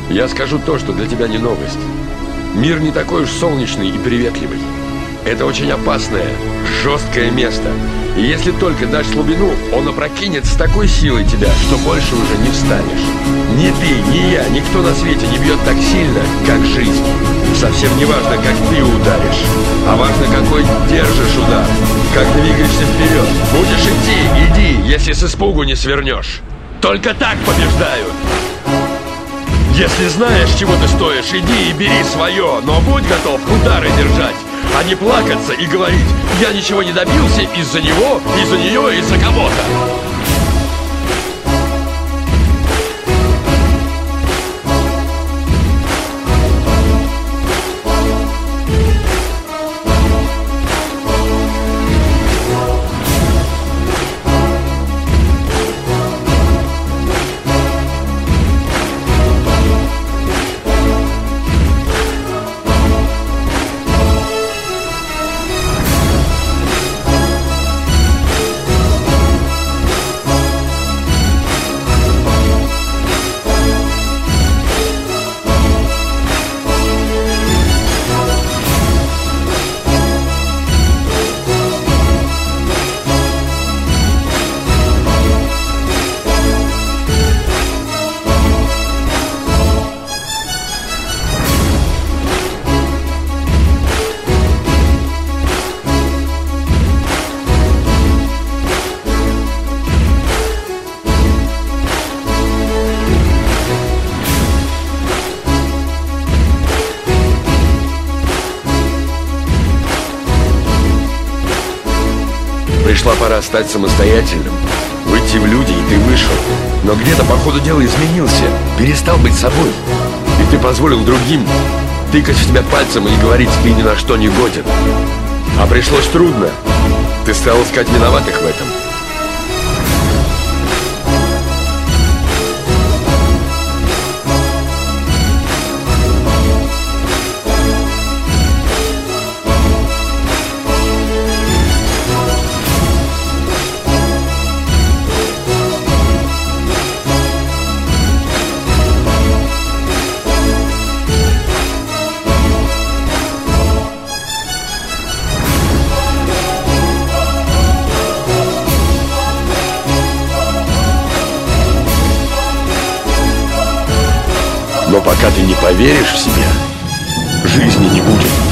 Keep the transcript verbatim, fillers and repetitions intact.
Я скажу то, что для тебя не новость. Мир не такой уж солнечный и приветливый. Это очень опасное, жесткое место. И если только дашь слабину, он опрокинет с такой силой тебя, что больше уже не встанешь. Ни ты, ни я, никто на свете не бьет так сильно, как жизнь. Совсем не важно, как ты ударишь, а важно, какой держишь удар, как двигаешься вперед. Будешь идти, иди, если с испугу не свернешь. Только так побеждают. Если знаешь, чего ты стоишь, иди и бери свое, но будь готов удары держать, а не плакаться и говорить: я ничего не добился из-за него, из-за нее, из-за кого-то. Пришла пора стать самостоятельным, выйти в люди, и ты вышел. Но где-то по ходу дела изменился, перестал быть собой. И ты позволил другим тыкать в тебя пальцем и говорить: ты ни на что не годен. А пришлось трудно. Ты стал искать виноватых в этом. Но пока ты не поверишь в себя, жизни не будет.